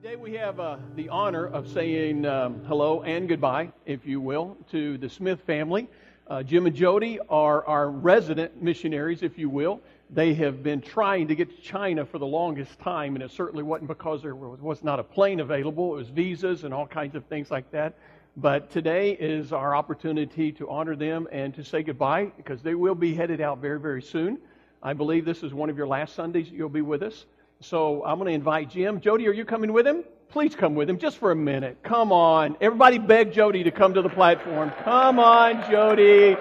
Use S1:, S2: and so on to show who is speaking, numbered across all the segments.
S1: Today we have the honor of saying hello and goodbye, if you will, to the Smith family. Jim and Jody are our resident missionaries, if you will. They have been trying to get to China for the longest time, and it certainly wasn't because there was not a plane available. It was visas and all kinds of things like that. But today is our opportunity to honor them and to say goodbye, because they will be headed out very, very soon. I believe this is one of your last Sundays you'll be with us. So I'm going to invite Jim. Jody, are you coming with him? Please come with him just for a minute. Come on. Everybody beg Jody to come to the platform. Come on, Jody.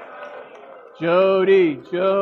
S1: Jody.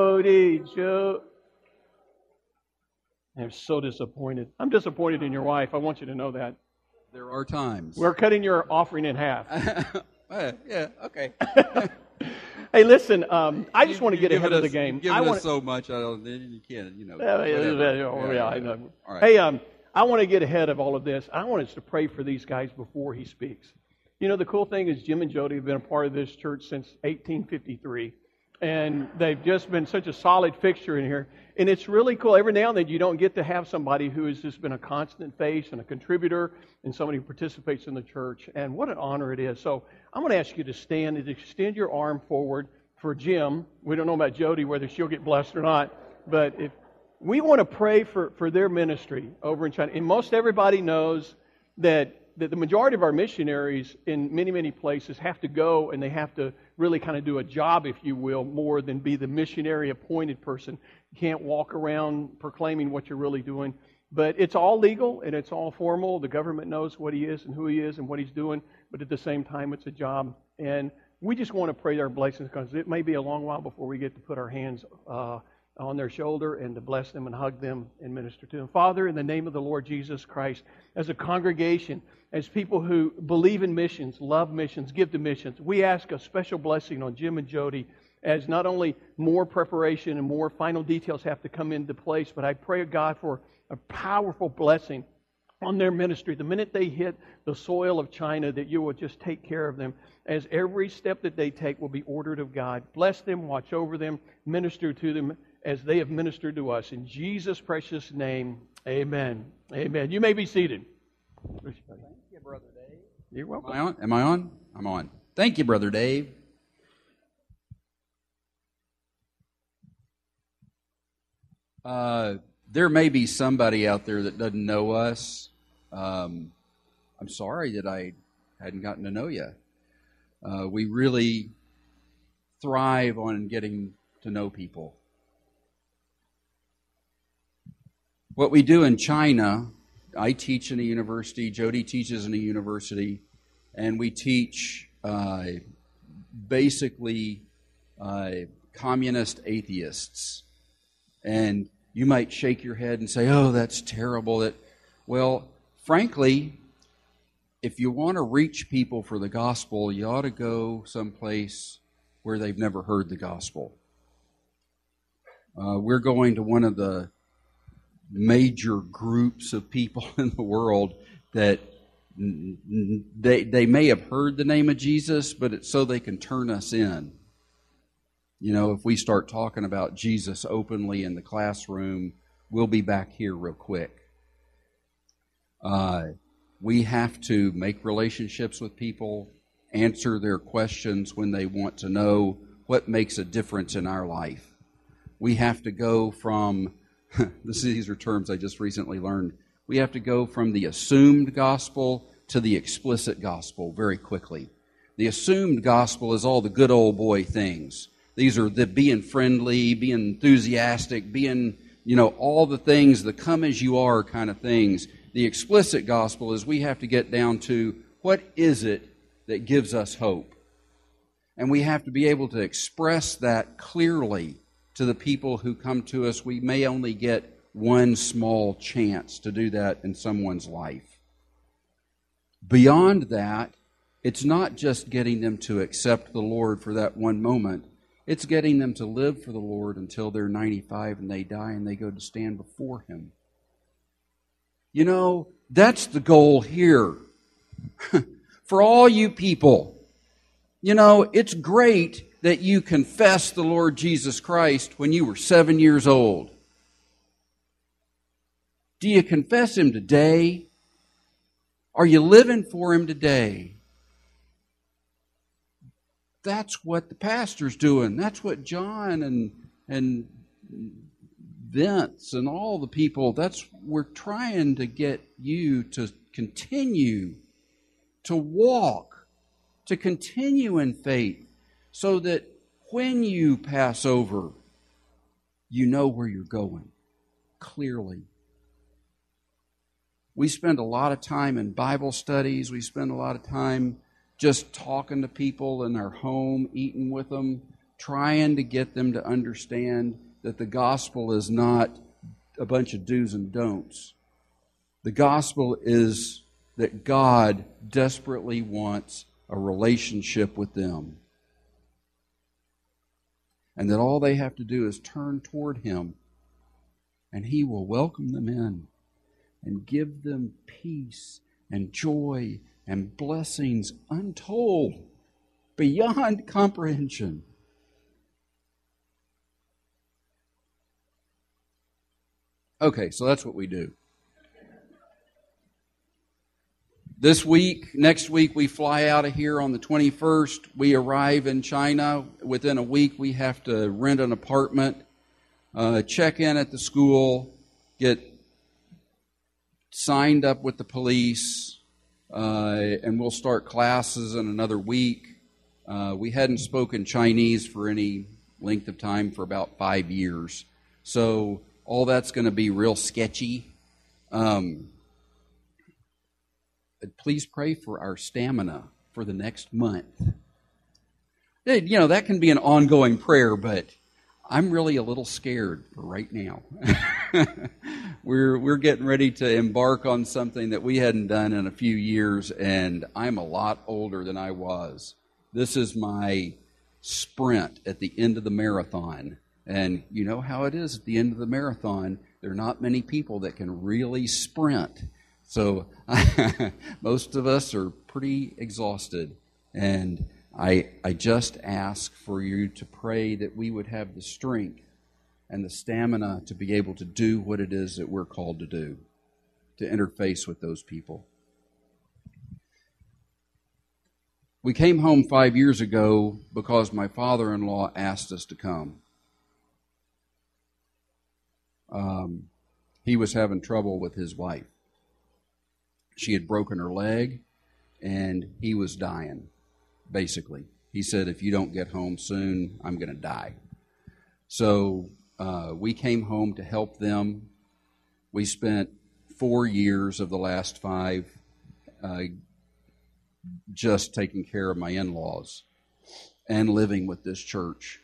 S1: I'm so disappointed. I'm disappointed in your wife. I want you to know that.
S2: There are times.
S1: We're cutting your offering in half.
S2: Yeah, okay.
S1: Hey, listen, I just want to get ahead of the game.
S2: You've given us so much, you can't,
S1: I know.
S2: All right.
S1: Hey, I want to get ahead of all of this. I want us to pray for these guys before he speaks. You know, the cool thing is Jim and Jody have been a part of this church since 1853, and they've just been such a solid fixture in here. And it's really cool. Every now and then you don't get to have somebody who has just been a constant face and a contributor and somebody who participates in the church. And what an honor it is. So I'm going to ask you to stand and extend your arm forward for Jim. We don't know about Jody, whether she'll get blessed or not. But if we want to pray for their ministry over in China. And most everybody knows that the majority of our missionaries in many, many places have to go and they have to really kind of do a job, if you will, more than be the missionary appointed person. You can't walk around proclaiming what you're really doing. But it's all legal and it's all formal. The government knows what he is and who he is and what he's doing. But at the same time, it's a job. And we just want to pray their blessings, because it may be a long while before we get to put our hands on their shoulder and to bless them and hug them and minister to them. Father, in the name of the Lord Jesus Christ, as a congregation, as people who believe in missions, love missions, give to missions, we ask a special blessing on Jim and Jody, as not only more preparation and more final details have to come into place, but I pray, God, for a powerful blessing on their ministry. The minute they hit the soil of China, that you will just take care of them, as every step that they take will be ordered of God. Bless them, watch over them, minister to them as they have ministered to us. In Jesus' precious name, amen. Amen. You may be seated.
S2: Thank you, Brother Dave.
S1: You're welcome.
S2: Am I on? I'm on. Thank you, Brother Dave. There may be somebody out there that doesn't know us. I'm sorry that I hadn't gotten to know you. We really thrive on getting to know people. What we do in China, I teach in a university, Jody teaches in a university, and we teach basically communist atheists. And you might shake your head and say, oh, that's terrible. Well, frankly, if you want to reach people for the gospel, you ought to go someplace where they've never heard the gospel. We're going to one of the major groups of people in the world that they may have heard the name of Jesus, but it's so they can turn us in. You know, if we start talking about Jesus openly in the classroom, we'll be back here real quick. We have to make relationships with people, answer their questions when they want to know what makes a difference in our life. We have to go from, these are terms I just recently learned, we have to go from the assumed gospel to the explicit gospel very quickly. The assumed gospel is all the good old boy things. These are the being friendly, being enthusiastic, being, all the things, the come as you are kind of things. The explicit gospel is we have to get down to what is it that gives us hope. And we have to be able to express that clearly to the people who come to us. We may only get one small chance to do that in someone's life. Beyond that, it's not just getting them to accept the Lord for that one moment. It's getting them to live for the Lord until they're 95 and they die and they go to stand before Him. That's the goal here. For all you people, it's great that you confessed the Lord Jesus Christ when you were 7 years old. Do you confess Him today? Are you living for Him today? That's what the pastor's doing. That's what John and Vince and all the people, we're trying to get you to continue to walk, to continue in faith, so that when you pass over, you know where you're going clearly. We spend a lot of time in Bible studies. We spend a lot of time just talking to people in our home, eating with them, trying to get them to understand that the gospel is not a bunch of do's and don'ts. The gospel is that God desperately wants a relationship with them. And that all they have to do is turn toward Him, and He will welcome them in and give them peace and joy and blessings untold, beyond comprehension. Okay, so that's what we do. Next week, we fly out of here on the 21st. We arrive in China. Within a week, we have to rent an apartment, check in at the school, get signed up with the police, and we'll start classes in another week. We hadn't spoken Chinese for any length of time for about 5 years. So all that's going to be real sketchy. Please pray for our stamina for the next month. You know, that can be an ongoing prayer, but I'm really a little scared for right now. We're getting ready to embark on something that we hadn't done in a few years, and I'm a lot older than I was. This is my sprint at the end of the marathon. And you know how it is at the end of the marathon. There are not many people that can really sprint. So most of us are pretty exhausted. And I just ask for you to pray that we would have the strength and the stamina to be able to do what it is that we're called to do, to interface with those people. We came home 5 years ago because my father-in-law asked us to come. He was having trouble with his wife. She had broken her leg, and he was dying, basically. He said, if you don't get home soon, I'm going to die. So we came home to help them. We spent 4 years of the last 5 just taking care of my in-laws and living with this church.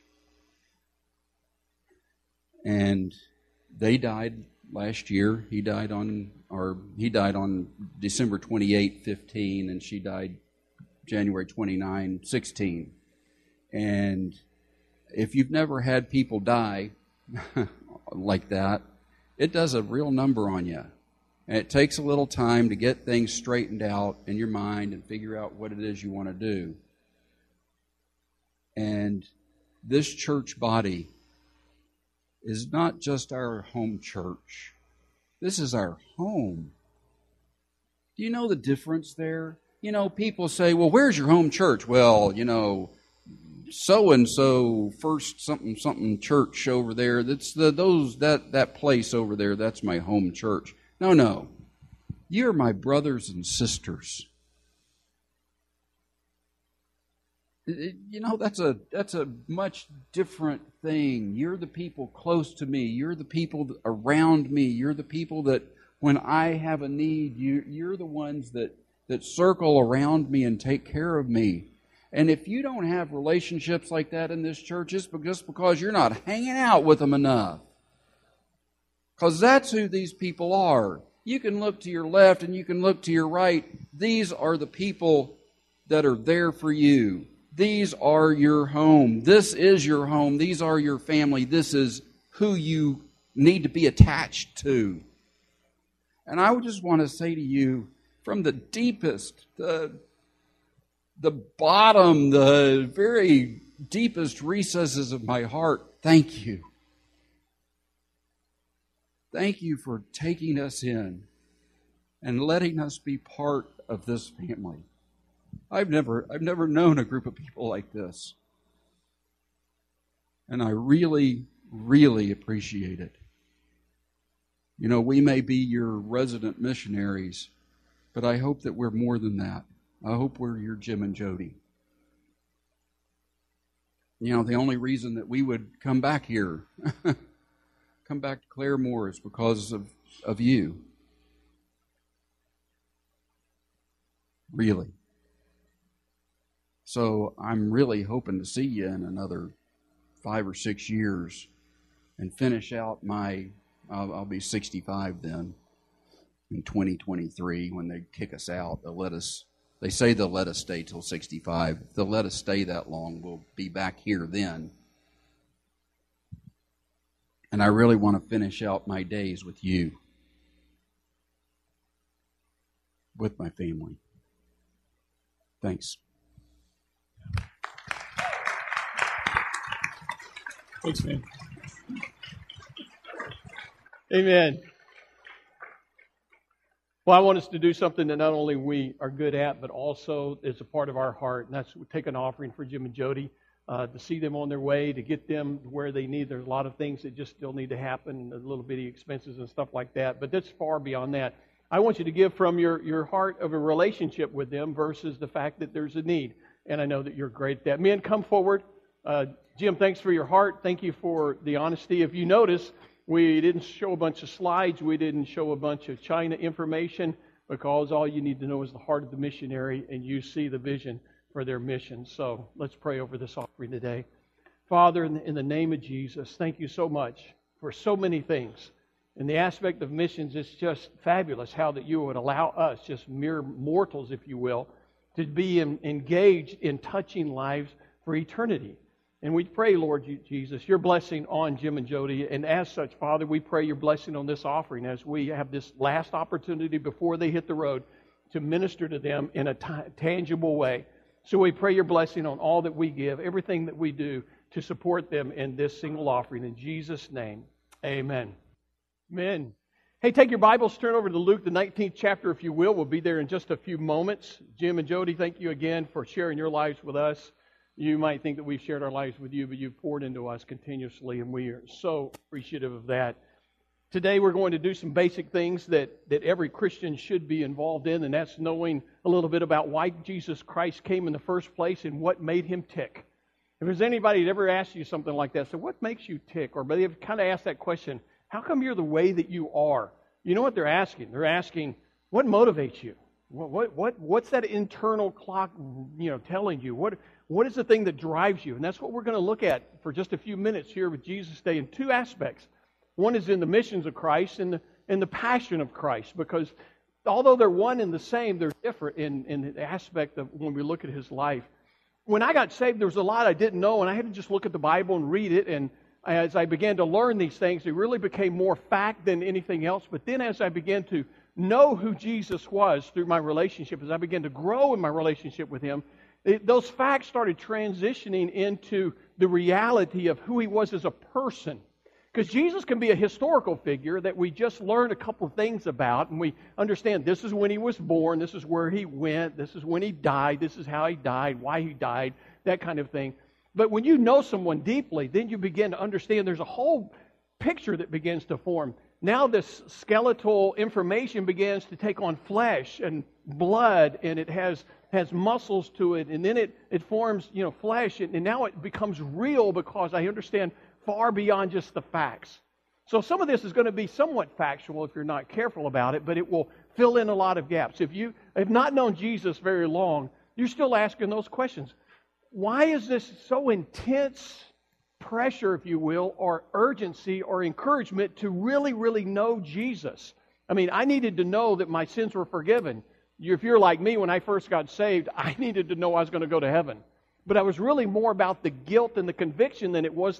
S2: And they died last year. He died on December 28, 15, and she died January 29, 16. And if you've never had people die like that, it does a real number on you. And it takes a little time to get things straightened out in your mind and figure out what it is you want to do. And this church body is not just our home church. This is our home. Do you know the difference there? You know, people say, well, where's your home church? Well, you know, so-and-so First something church over there. That's that place over there. That's my home church. No. You're my brothers and sisters. You know, that's a much different thing. You're the people close to me. You're the people around me. You're the people that when I have a need, you're the ones that circle around me and take care of me. And if you don't have relationships like that in this church, it's just because you're not hanging out with them enough. Because that's who these people are. You can look to your left and you can look to your right. These are the people that are there for you. These are your home. This is your home. These are your family. This is who you need to be attached to. And I would just want to say to you, from the deepest, the bottom, the very deepest recesses of my heart, thank you. Thank you for taking us in. and letting us be part of this family. I've never known a group of people like this. And I really, really appreciate it. You know, we may be your resident missionaries, but I hope that we're more than that. I hope we're your Jim and Jody. You know, the only reason that we would come back here, come back to Claremore, is because of you. Really. So I'm really hoping to see you in another 5 or 6 years and finish out I'll be 65 then in 2023 when they kick us out. They say they'll let us stay till 65. If they'll let us stay that long, we'll be back here then. And I really want to finish out my days with you, with my family. Thanks.
S1: Thanks, man. Amen. Well, I want us to do something that not only we are good at, but also is a part of our heart, and that's take an offering for Jim and Jody, to see them on their way, to get them where they need. There's a lot of things that just still need to happen, the little bitty expenses and stuff like that, but that's far beyond that. I want you to give from your heart of a relationship with them versus the fact that there's a need, and I know that you're great at that. Men, come forward. Jim, thanks for your heart. Thank you for the honesty. If you notice, we didn't show a bunch of slides. We didn't show a bunch of China information because all you need to know is the heart of the missionary, and you see the vision for their mission. So let's pray over this offering today. Father, in the name of Jesus, thank you so much for so many things. In the aspect of missions, it's just fabulous how that you would allow us, just mere mortals, if you will, to be engaged in touching lives for eternity. And we pray, Lord Jesus, your blessing on Jim and Jody. And as such, Father, we pray your blessing on this offering as we have this last opportunity before they hit the road to minister to them in a tangible way. So we pray your blessing on all that we give, everything that we do to support them in this single offering. In Jesus' name, amen. Amen. Hey, take your Bibles, turn over to Luke, the 19th chapter, if you will. We'll be there in just a few moments. Jim and Jody, thank you again for sharing your lives with us. You might think that we've shared our lives with you, but you've poured into us continuously, and we are so appreciative of that. Today we're going to do some basic things that every Christian should be involved in, and that's knowing a little bit about why Jesus Christ came in the first place and what made him tick. If there's anybody that ever asked you something like that, so what makes you tick? Or they've kind of asked that question, how come you're the way that you are? You know what they're asking? They're asking, what motivates you? What's that internal clock, telling you? What is the thing that drives you? And that's what we're going to look at for just a few minutes here with Jesus Day in two aspects. One is in the missions of Christ and the passion of Christ, because although they're one and the same, they're different in the aspect of when we look at his life. When I got saved, there was a lot I didn't know, and I had to just look at the Bible and read it. And as I began to learn these things, it really became more fact than anything else. But then as I began to know who Jesus was through my relationship, as I began to grow in my relationship with him, those facts started transitioning into the reality of who he was as a person. Because Jesus can be a historical figure that we just learn a couple of things about, and we understand this is when he was born, this is where he went, this is when he died, this is how he died, why he died, that kind of thing. But when you know someone deeply, then you begin to understand there's a whole picture that begins to form. Now this skeletal information begins to take on flesh and blood, and it has muscles to it, and then it forms, flesh, and now it becomes real because I understand far beyond just the facts. So some of this is going to be somewhat factual if you're not careful about it, but it will fill in a lot of gaps. If you have not known Jesus very long, you're still asking those questions. Why is this so intense pressure, if you will, or urgency or encouragement to really, really know Jesus? I mean, I needed to know that my sins were forgiven. If you're like me, when I first got saved, I needed to know I was going to go to heaven. But I was really more about the guilt and the conviction than it was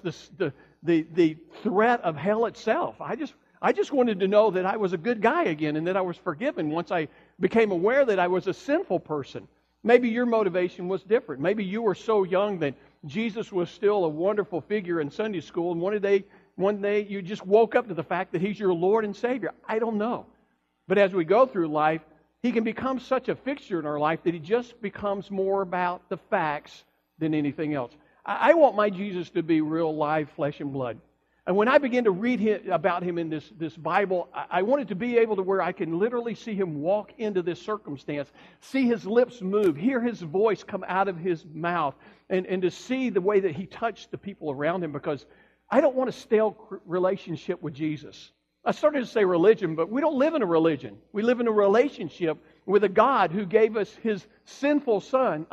S1: the threat of hell itself. I just wanted to know that I was a good guy again and that I was forgiven once I became aware that I was a sinful person. Maybe your motivation was different. Maybe you were so young that Jesus was still a wonderful figure in Sunday school, and one day you just woke up to the fact that he's your Lord and Savior. I don't know. But as we go through life, he can become such a fixture in our life that he just becomes more about the facts than anything else. I want my Jesus to be real, live, flesh and blood. And when I begin to read about him in this Bible, I want it to be able to where I can literally see him walk into this circumstance, see his lips move, hear his voice come out of his mouth, and to see the way that he touched the people around him, because I don't want a stale relationship with Jesus. I started to say religion, but we don't live in a religion. We live in a relationship with a God who gave us his sinless Son,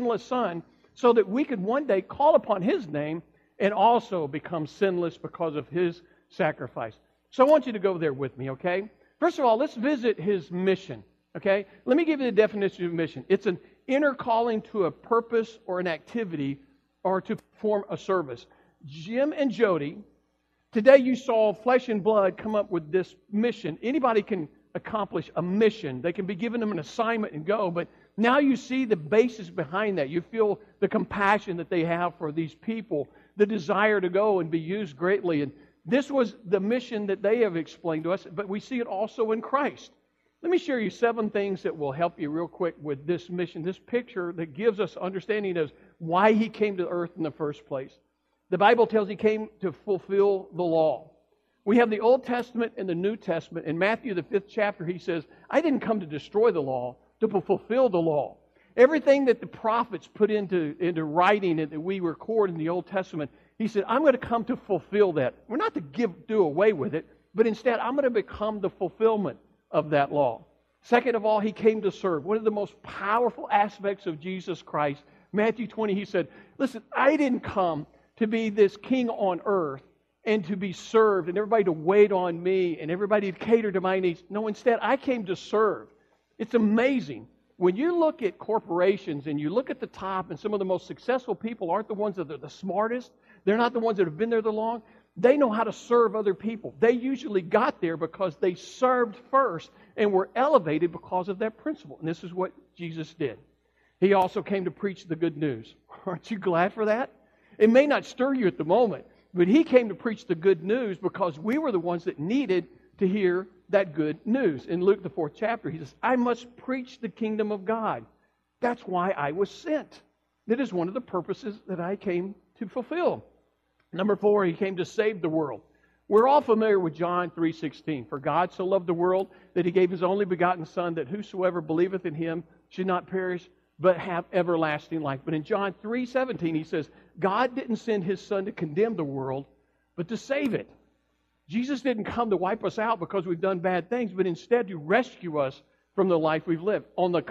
S1: so that we could one day call upon his name and also become sinless because of his sacrifice. So I want you to go there with me, okay? First of all, let's visit his mission, okay? Let me give you the definition of mission. It's an inner calling to a purpose or an activity or to perform a service. Jim and Jody, today you saw flesh and blood come up with this mission. Anybody can accomplish a mission. They can be given them an assignment and go, but now you see the basis behind that. You feel the compassion that they have for these people, the desire to go and be used greatly. And this was the mission that they have explained to us, but we see it also in Christ. Let me share you 7 things that will help you real quick with this mission, this picture that gives us understanding of why he came to earth in the first place. The Bible tells he came to fulfill the law. We have the Old Testament and the New Testament. In Matthew, the 5th chapter, he says, I didn't come to destroy the law, to fulfill the law. Everything that the prophets put into writing and that we record in the Old Testament, he said, I'm going to come to fulfill that. We're not to do away with it, but instead I'm going to become the fulfillment of that law. Second of all, he came to serve. One of the most powerful aspects of Jesus Christ, Matthew 20, he said, listen, I didn't come to be this king on earth and to be served and everybody to wait on me and everybody to cater to my needs. No, instead, I came to serve. It's amazing. When you look at corporations and you look at the top, and some of the most successful people aren't the ones that are the smartest. They're not the ones that have been there the long. They know how to serve other people. They usually got there because they served first and were elevated because of that principle. And this is what Jesus did. He also came to preach the good news. Aren't you glad for that? It may not stir you at the moment, but he came to preach the good news because we were the ones that needed to hear that good news. In Luke, the 4th chapter, he says, I must preach the kingdom of God. That's why I was sent. That is one of the purposes that I came to fulfill. Number 4, he came to save the world. We're all familiar with John 3:16. For God so loved the world that he gave his only begotten Son, that whosoever believeth in him should not perish, but have everlasting life. But in John 3:17, he says, God didn't send his Son to condemn the world, but to save it. Jesus didn't come to wipe us out because we've done bad things, but instead to rescue us from the life we've lived. On the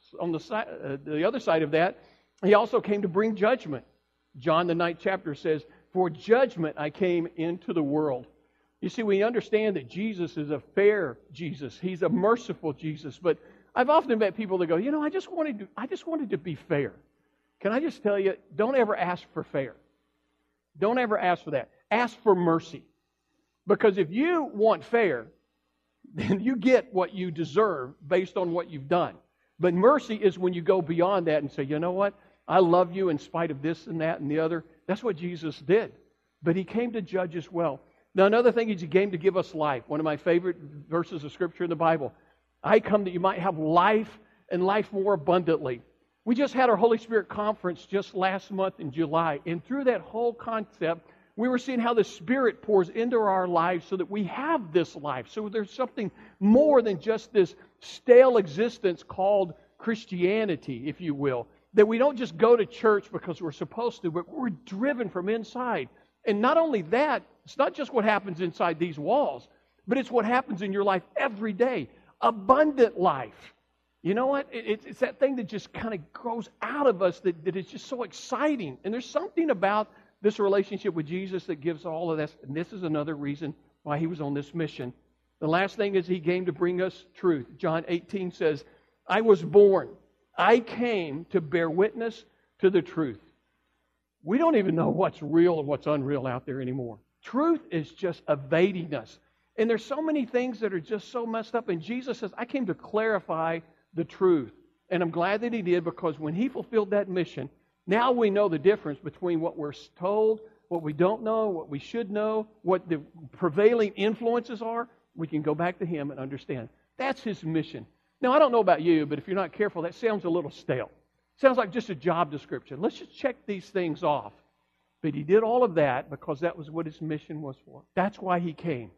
S1: other side of that, he also came to bring judgment. John, the 9th chapter, says, for judgment I came into the world. You see, we understand that Jesus is a fair Jesus. He's a merciful Jesus. But I've often met people that go, I just wanted to be fair. Can I just tell you, don't ever ask for fair. Don't ever ask for that. Ask for mercy. Because if you want fair, then you get what you deserve based on what you've done. But mercy is when you go beyond that and say, you know what? I love you in spite of this and that and the other. That's what Jesus did. But he came to judge as well. Now, another thing is he came to give us life. One of my favorite verses of Scripture in the Bible. I come that you might have life and life more abundantly. We just had our Holy Spirit conference just last month in July. And through that whole concept, we were seeing how the Spirit pours into our lives so that we have this life. So there's something more than just this stale existence called Christianity, if you will. That we don't just go to church because we're supposed to, but we're driven from inside. And not only that, it's not just what happens inside these walls, but it's what happens in your life every day. Abundant life. You know what? It's that thing that just kind of grows out of us that is just so exciting. And there's something about this relationship with Jesus that gives all of this. And this is another reason why he was on this mission. The last thing is he came to bring us truth. John 18 says, I was born. I came to bear witness to the truth. We don't even know what's real and what's unreal out there anymore. Truth is just evading us. And there's so many things that are just so messed up. And Jesus says, I came to clarify the truth. And I'm glad that he did, because when he fulfilled that mission, now we know the difference between what we're told, what we don't know, what we should know, what the prevailing influences are. We can go back to him and understand. That's his mission. Now, I don't know about you, but if you're not careful, that sounds a little stale. Sounds like just a job description. Let's just check these things off. But he did all of that because that was what his mission was for. That's why he came.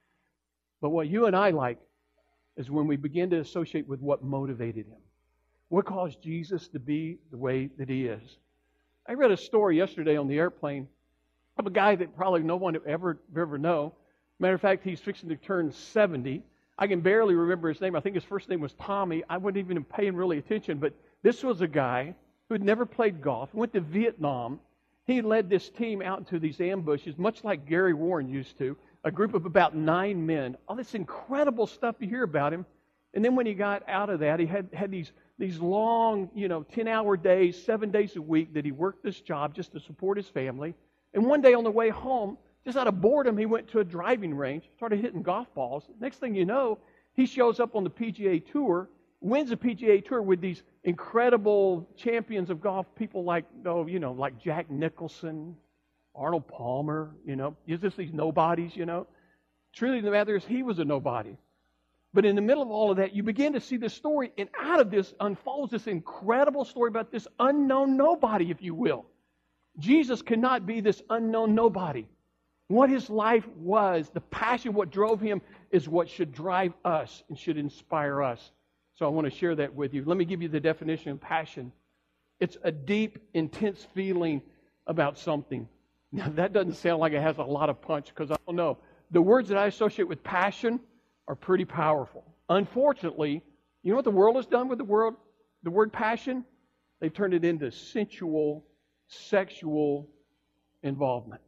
S1: But what you and I like is when we begin to associate with what motivated him. What caused Jesus to be the way that he is. I read a story yesterday on the airplane of a guy that probably no one would ever know. Matter of fact, he's fixing to turn 70. I can barely remember his name. I think his first name was Tommy. I wouldn't even pay him really attention, but this was a guy who had never played golf, went to Vietnam. He led this team out into these ambushes, much like Gary Warren used to, a group of about 9 men. All this incredible stuff you hear about him. And then when he got out of that, he had these long, 10-hour days, 7 days a week that he worked this job just to support his family. And one day on the way home, just out of boredom, he went to a driving range, started hitting golf balls. Next thing you know, he shows up on the PGA Tour, wins the PGA Tour with these incredible champions of golf, people like Jack Nicholson, Arnold Palmer, just these nobodies, Truly, the matter is, he was a nobody. But in the middle of all of that, you begin to see this story, and out of this unfolds this incredible story about this unknown nobody, if you will. Jesus cannot be this unknown nobody. What his life was, the passion, what drove him, is what should drive us and should inspire us. So I want to share that with you. Let me give you the definition of passion. It's a deep, intense feeling about something. Now, that doesn't sound like it has a lot of punch, because I don't know. The words that I associate with passion are pretty powerful. Unfortunately, you know what the world has done with the word passion? They've turned it into sensual, sexual involvement.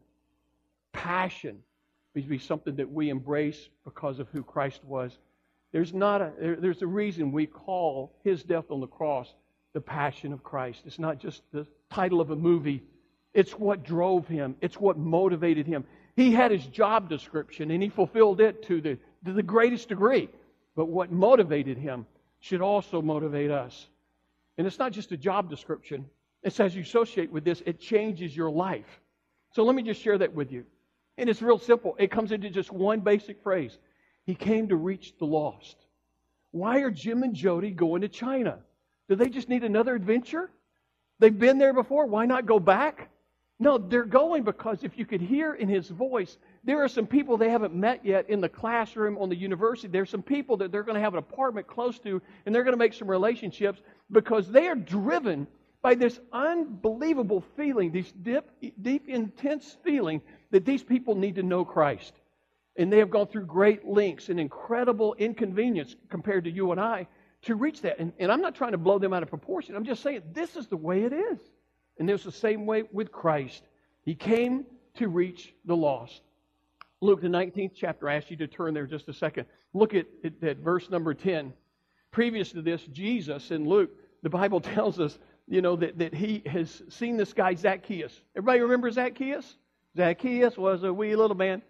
S1: Passion needs to be something that we embrace because of who Christ was. There's a reason we call his death on the cross the Passion of Christ. It's not just the title of a movie. It's what drove him. It's what motivated him. He had his job description, and he fulfilled it to the greatest degree. But what motivated him should also motivate us. And it's not just a job description. It's as you associate with this, it changes your life. So let me just share that with you. And it's real simple. It comes into just one basic phrase. He came to reach the lost. Why are Jim and Jody going to China? Do they just need another adventure? They've been there before. Why not go back? No, they're going because if you could hear in his voice, there are some people they haven't met yet in the classroom, on the university. There's some people that they're going to have an apartment close to, and they're going to make some relationships because they are driven by this unbelievable feeling, this deep, intense feeling that these people need to know Christ. And they have gone through great lengths and incredible inconvenience compared to you and I to reach that. And I'm not trying to blow them out of proportion. I'm just saying this is the way it is. And it's the same way with Christ. He came to reach the lost. Luke, the 19th chapter, I ask you to turn there just a second. Look at verse number 10. Previous to this, Jesus in Luke, the Bible tells us, that he has seen this guy Zacchaeus. Everybody remember Zacchaeus? Zacchaeus was a wee little man.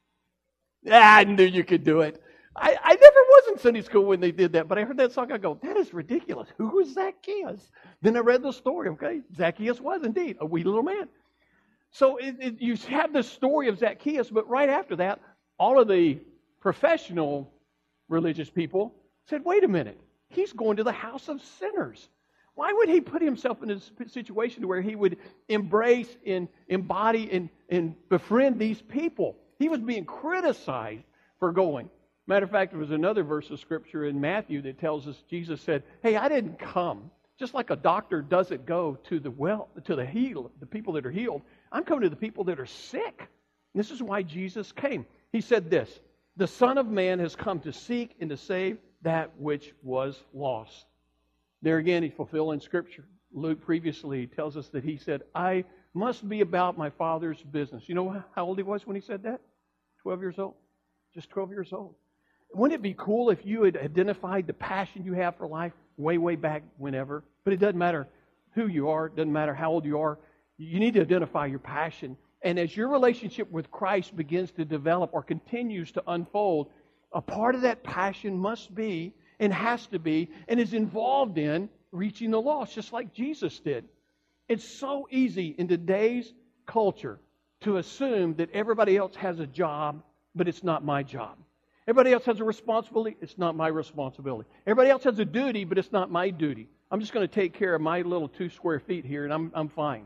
S1: I knew you could do it. I never was in Sunday school when they did that, but I heard that song, I go, that is ridiculous. Who was Zacchaeus? Then I read the story, okay? Zacchaeus was indeed a wee little man. So you have the story of Zacchaeus, but right after that, all of the professional religious people said, wait a minute, he's going to the house of sinners. Why would he put himself in a situation where he would embrace and embody and befriend these people? He was being criticized for going. Matter of fact, there was another verse of Scripture in Matthew that tells us, Jesus said, hey, I didn't come. Just like a doctor doesn't go to the people that are healed, I'm coming to the people that are sick. And this is why Jesus came. He said this, the Son of Man has come to seek and to save that which was lost. There again, he's fulfilling Scripture. Luke previously tells us that he said, I must be about my Father's business. You know how old he was when he said that? 12 years old. Just 12 years old. Wouldn't it be cool if you had identified the passion you have for life way back whenever? But it doesn't matter who you are. It doesn't matter how old you are. You need to identify your passion. And as your relationship with Christ begins to develop or continues to unfold, a part of that passion must be and has to be and is involved in reaching the lost, just like Jesus did. It's so easy in today's culture to assume that everybody else has a job, but it's not my job. Everybody else has a responsibility. It's not my responsibility. Everybody else has a duty, but it's not my duty. I'm just going to take care of my little 2 square feet here, and I'm fine.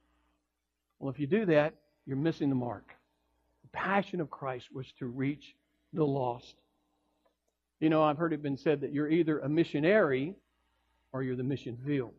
S1: Well, if you do that, you're missing the mark. The passion of Christ was to reach the lost. You know, I've heard it been said that you're either a missionary or you're the mission field.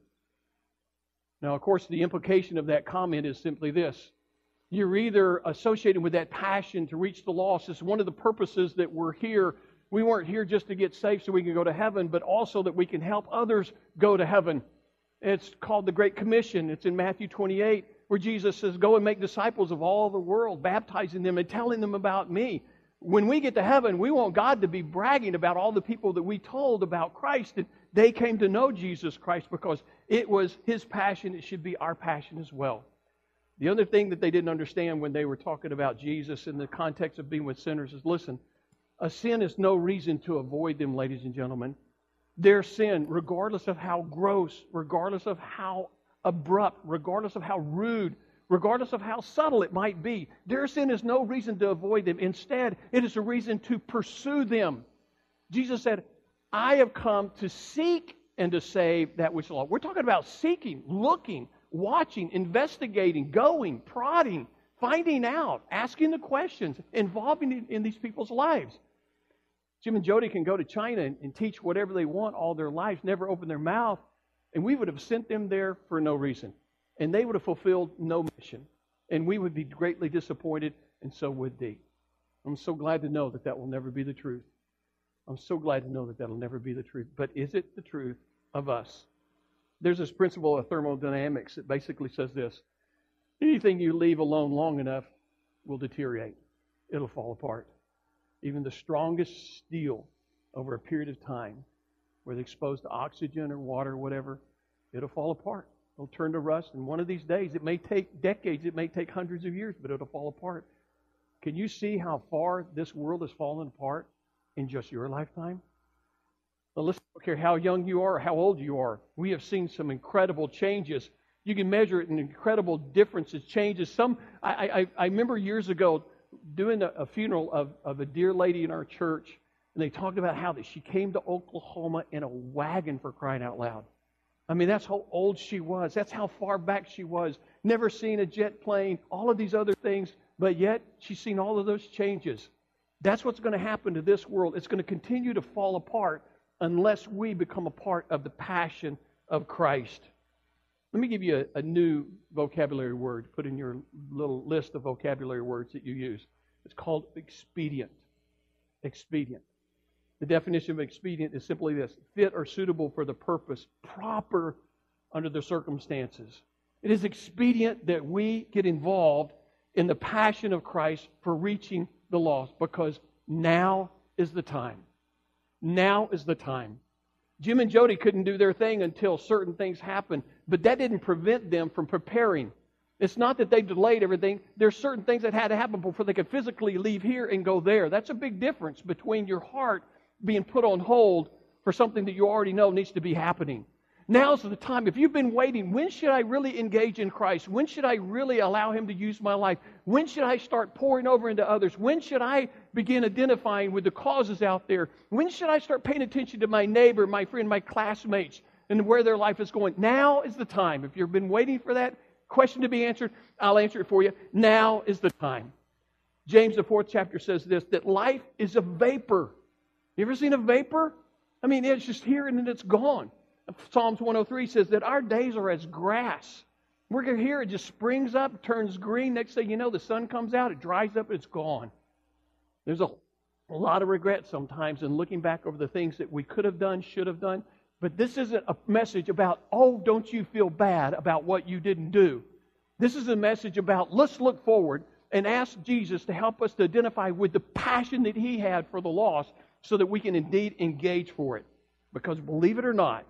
S1: Now, of course, the implication of that comment is simply this. You're either associated with that passion to reach the lost. It's one of the purposes that we're here. We weren't here just to get saved so we can go to heaven, but also that we can help others go to heaven. It's called the Great Commission. It's in Matthew 28, where Jesus says, go and make disciples of all the world, baptizing them and telling them about me. When we get to heaven, we want God to be bragging about all the people that we told about Christ, and they came to know Jesus Christ because it was His passion. It should be our passion as well. The other thing that they didn't understand when they were talking about Jesus in the context of being with sinners is, listen, a sin is no reason to avoid them, ladies and gentlemen. Their sin, regardless of how gross, regardless of how abrupt, regardless of how rude, regardless of how subtle it might be, their sin is no reason to avoid them. Instead, it is a reason to pursue them. Jesus said, I have come to seek and to save that which is lost. We're talking about seeking, looking, watching, investigating, going, prodding, finding out, asking the questions, involving in these people's lives. Jim and Jody can go to China and teach whatever they want all their lives, never open their mouth, and we would have sent them there for no reason. And they would have fulfilled no mission. And we would be greatly disappointed, and so would they. I'm so glad to know that that will never be the truth. I'm so glad to know that that will never be the truth. But is it the truth of us? There's this principle of thermodynamics that basically says this. Anything you leave alone long enough will deteriorate. It'll fall apart. Even the strongest steel over a period of time, whether exposed to oxygen or water or whatever, it'll fall apart. It'll turn to rust. And one of these days, it may take decades, it may take hundreds of years, but it'll fall apart. Can you see how far this world has fallen apart in just your lifetime? Well, listen, I don't care how young you are or how old you are. We have seen some incredible changes. You can measure it in incredible differences, changes. I remember years ago doing a funeral of a dear lady in our church, and they talked about how that she came to Oklahoma in a wagon, for crying out loud. I mean, that's how old she was. That's how far back she was. Never seen a jet plane, all of these other things, but yet she's seen all of those changes. That's what's going to happen to this world. It's going to continue to fall apart unless we become a part of the passion of Christ. Let me give you a new vocabulary word. Put in your little list of vocabulary words that you use. It's called expedient. Expedient. The definition of expedient is simply this: fit or suitable for the purpose, proper under the circumstances. It is expedient that we get involved in the passion of Christ for reaching the lost, because now is the time. Now is the time. Jim and Jody couldn't do their thing until certain things happened, but that didn't prevent them from preparing. It's not that they delayed everything. There's certain things that had to happen before they could physically leave here and go there. That's a big difference between your heart being put on hold for something that you already know needs to be happening. Now's the time. If you've been waiting, when should I really engage in Christ? When should I really allow Him to use my life? When should I start pouring over into others? When should I begin identifying with the causes out there? When should I start paying attention to my neighbor, my friend, my classmates, and where their life is going? Now is the time. If you've been waiting for that question to be answered, I'll answer it for you. Now is the time. James, the 4th chapter, says this, that life is a vapor. You ever seen a vapor? I mean, it's just here and then it's gone. Psalms 103 says that our days are as grass. We're here, it just springs up, turns green. Next thing you know, the sun comes out, it dries up, it's gone. There's a lot of regret sometimes in looking back over the things that we could have done, should have done. But this isn't a message about, oh, don't you feel bad about what you didn't do. This is a message about, let's look forward and ask Jesus to help us to identify with the passion that He had for the lost so that we can indeed engage for it. Because believe it or not,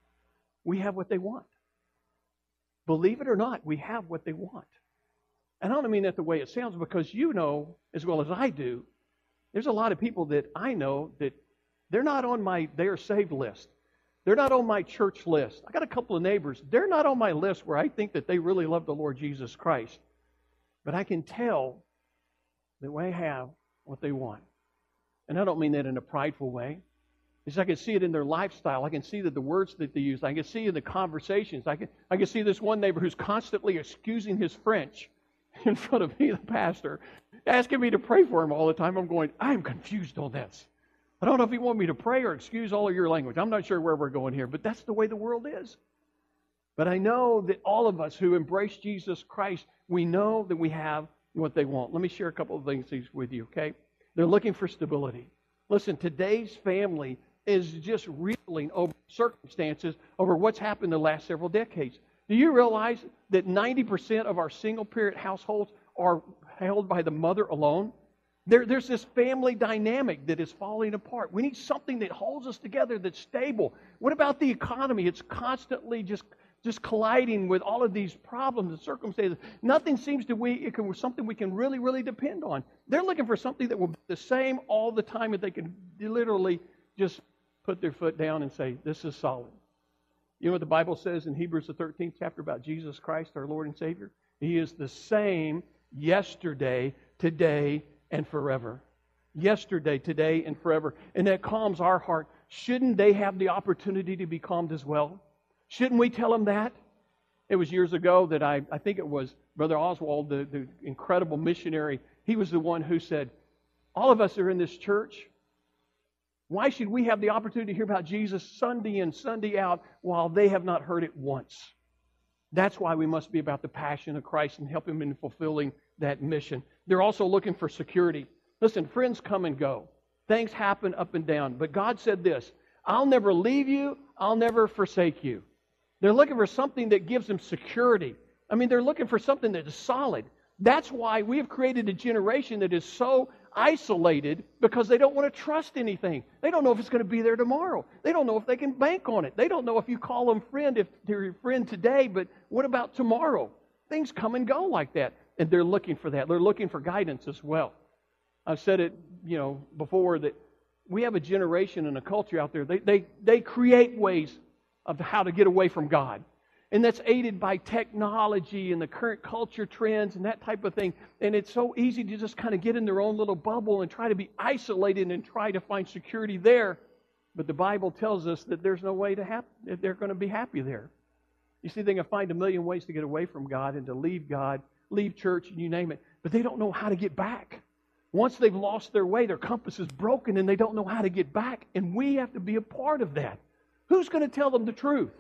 S1: we have what they want. Believe it or not, we have what they want. And I don't mean that the way it sounds, because you know as well as I do, there's a lot of people that I know that they're not on my they are saved list. They're not on my church list. I got a couple of neighbors. They're not on my list where I think that they really love the Lord Jesus Christ. But I can tell that we have what they want. And I don't mean that in a prideful way. It's I can see it in their lifestyle. I can see that the words that they use. I can see in the conversations. I can see this one neighbor who's constantly excusing his French in front of me, the pastor, asking me to pray for him all the time. I'm going, I'm confused on this. I don't know if you want me to pray or excuse all of your language. I'm not sure where we're going here, but that's the way the world is. But I know that all of us who embrace Jesus Christ, we know that we have what they want. Let me share a couple of things with you, okay? They're looking for stability. Listen, today's family is just reeling over circumstances over what's happened the last several decades. Do you realize that 90% of our single-parent households are held by the mother alone? There's this family dynamic that is falling apart. We need something that holds us together, that's stable. What about the economy? It's constantly just colliding with all of these problems and circumstances. Nothing seems to be something we can really, really depend on. They're looking for something that will be the same all the time, that they can literally just put their foot down and say, this is solid. You know what the Bible says in Hebrews the 13th chapter about Jesus Christ, our Lord and Savior? He is the same yesterday, today, and forever. Yesterday, today, and forever. And that calms our heart. Shouldn't they have the opportunity to be calmed as well? Shouldn't we tell them that? It was years ago that I think it was Brother Oswald, the incredible missionary. He was the one who said, all of us are in this church. Why should we have the opportunity to hear about Jesus Sunday in, Sunday out, while they have not heard it once? That's why we must be about the passion of Christ and help Him in fulfilling that mission. They're also looking for security. Listen, friends come and go. Things happen up and down. But God said this, I'll never leave you, I'll never forsake you. They're looking for something that gives them security. I mean, they're looking for something that is solid. That's why we have created a generation that is so isolated, because they don't want to trust anything. They don't know if it's going to be there tomorrow. They don't know if they can bank on it. They don't know if you call them friend, if they're your friend today, but what about tomorrow? Things come and go like that. And they're looking for that. They're looking for guidance as well. I've said it, before, that we have a generation and a culture out there. They create ways of how to get away from God. And that's aided by technology and the current culture trends and that type of thing. And it's so easy to just kind of get in their own little bubble and try to be isolated and try to find security there. But the Bible tells us that there's no way that they're going to be happy there. You see, they can find a million ways to get away from God and to leave God, leave church, and you name it. But they don't know how to get back. Once they've lost their way, their compass is broken and they don't know how to get back. And we have to be a part of that. Who's going to tell them the truth?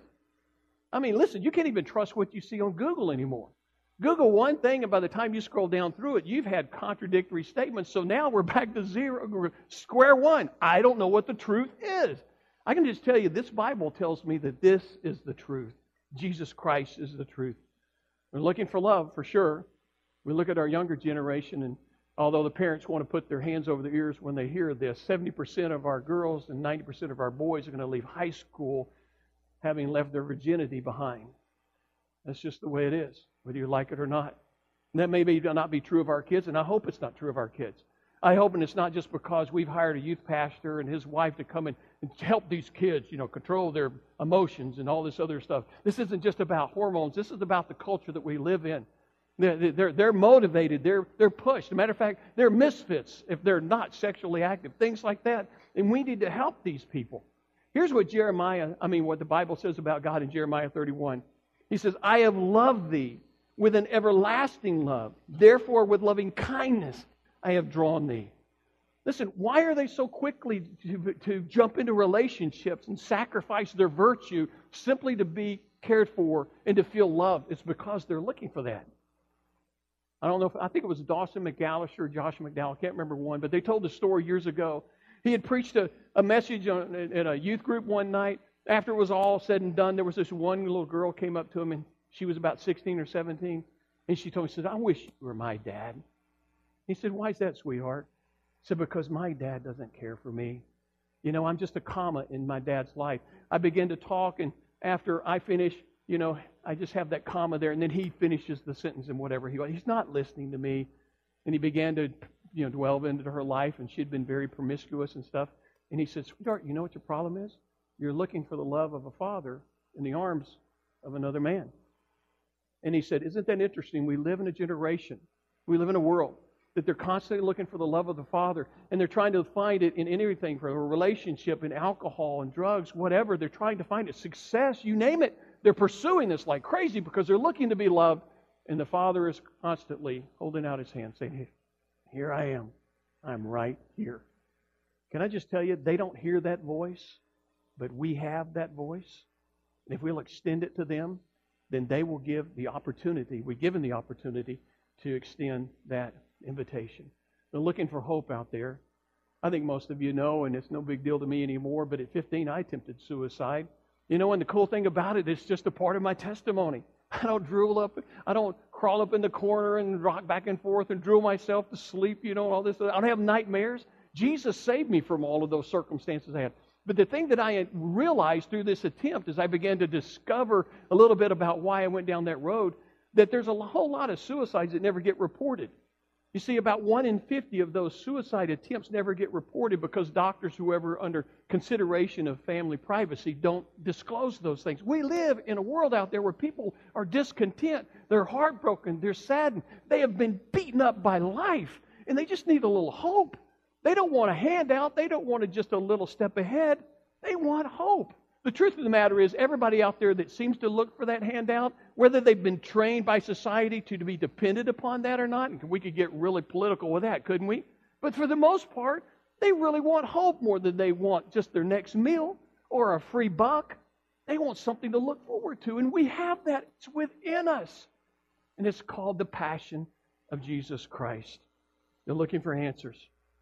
S1: I mean, listen, you can't even trust what you see on Google anymore. Google one thing, and by the time you scroll down through it, you've had contradictory statements. So now we're back to square one. I don't know what the truth is. I can just tell you, this Bible tells me that this is the truth. Jesus Christ is the truth. We're looking for love, for sure. We look at our younger generation, and although the parents want to put their hands over their ears when they hear this, 70% of our girls and 90% of our boys are going to leave high school having left their virginity behind. That's just the way it is, whether you like it or not. And that may not be true of our kids, and I hope it's not true of our kids. I hope, and it's not just because we've hired a youth pastor and his wife to come in and help these kids, control their emotions and all this other stuff. This isn't just about hormones. This is about the culture that we live in. They're motivated. They're pushed. As a matter of fact, they're misfits if they're not sexually active. Things like that. And we need to help these people. Here's what what the Bible says about God in Jeremiah 31. He says, I have loved thee with an everlasting love. Therefore, with loving kindness, I have drawn thee. Listen, why are they so quickly to jump into relationships and sacrifice their virtue simply to be cared for and to feel loved? It's because they're looking for that. I think it was Dawson McAllister or Josh McDowell, I can't remember one, but they told the story years ago. He had preached a message at a youth group one night. After it was all said and done, there was this one little girl came up to him, and she was about 16 or 17, and she told me, she said, I wish you were my dad. He said, why is that, sweetheart? He said, because my dad doesn't care for me. I'm just a comma in my dad's life. I begin to talk, and after I finish, I just have that comma there, and then he finishes the sentence and whatever. He's not listening to me. And he began to delve into her life, and she'd been very promiscuous and stuff. And he said, sweetheart, you know what your problem is? You're looking for the love of a father in the arms of another man. And he said, isn't that interesting? We live in a generation, we live in a world that they're constantly looking for the love of the Father, and they're trying to find it in anything, from a relationship, in alcohol and drugs, whatever. They're trying to find it. Success, you name it. They're pursuing this like crazy because they're looking to be loved, and the Father is constantly holding out His hand saying, "Hey, here I am. I'm right here." Can I just tell you, they don't hear that voice, but we have that voice. And if we'll extend it to them, then they will give the opportunity, we're given the opportunity to extend that invitation. They're looking for hope out there. I think most of you know, and it's no big deal to me anymore, but at 15 I attempted suicide. You know, and the cool thing about it, it's just a part of my testimony. I don't drool up, I don't crawl up in the corner and rock back and forth and drool myself to sleep, all this. I don't have nightmares. Jesus saved me from all of those circumstances I had. But the thing that I realized through this attempt, as I began to discover a little bit about why I went down that road, that there's a whole lot of suicides that never get reported. You see, about 1 in 50 of those suicide attempts never get reported because doctors, whoever under consideration of family privacy, don't disclose those things. We live in a world out there where people are discontent, they're heartbroken, they're saddened, they have been beaten up by life, and they just need a little hope. They don't want a handout. They don't want just a little step ahead. They want hope. The truth of the matter is, everybody out there that seems to look for that handout, whether they've been trained by society to be dependent upon that or not, and we could get really political with that, couldn't we? But for the most part, they really want hope more than they want just their next meal or a free buck. They want something to look forward to, and we have that. It's within us. And it's called the passion of Jesus Christ. They're looking for answers.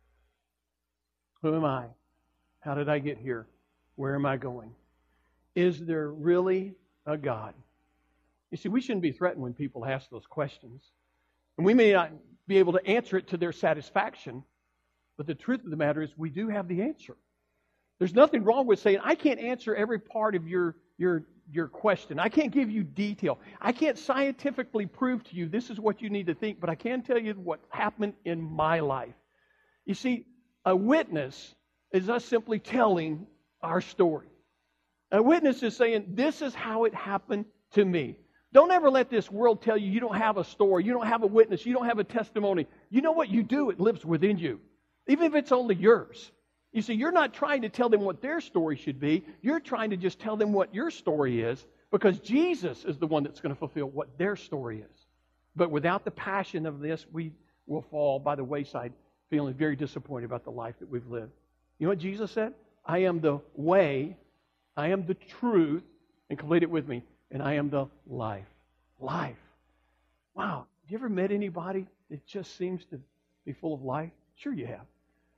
S1: Who am I? How did I get here? Where am I going? Is there really a God? You see, we shouldn't be threatened when people ask those questions. And we may not be able to answer it to their satisfaction, but the truth of the matter is we do have the answer. There's nothing wrong with saying, I can't answer every part of your question. I can't give you detail. I can't scientifically prove to you this is what you need to think, but I can tell you what happened in my life. You see, a witness is us simply telling our story. A witness is saying, this is how it happened to me. Don't ever let this world tell you don't have a story, you don't have a witness, you don't have a testimony. You know what you do? It lives within you. Even if it's only yours. You see, you're not trying to tell them what their story should be. You're trying to just tell them what your story is, because Jesus is the one that's going to fulfill what their story is. But without the passion of this, we will fall by the wayside, feeling very disappointed about the life that we've lived. You know what Jesus said? I am the way, I am the truth, and complete it with me, and I am the life. Life. Wow. Have you ever met anybody that just seems to be full of life? Sure you have.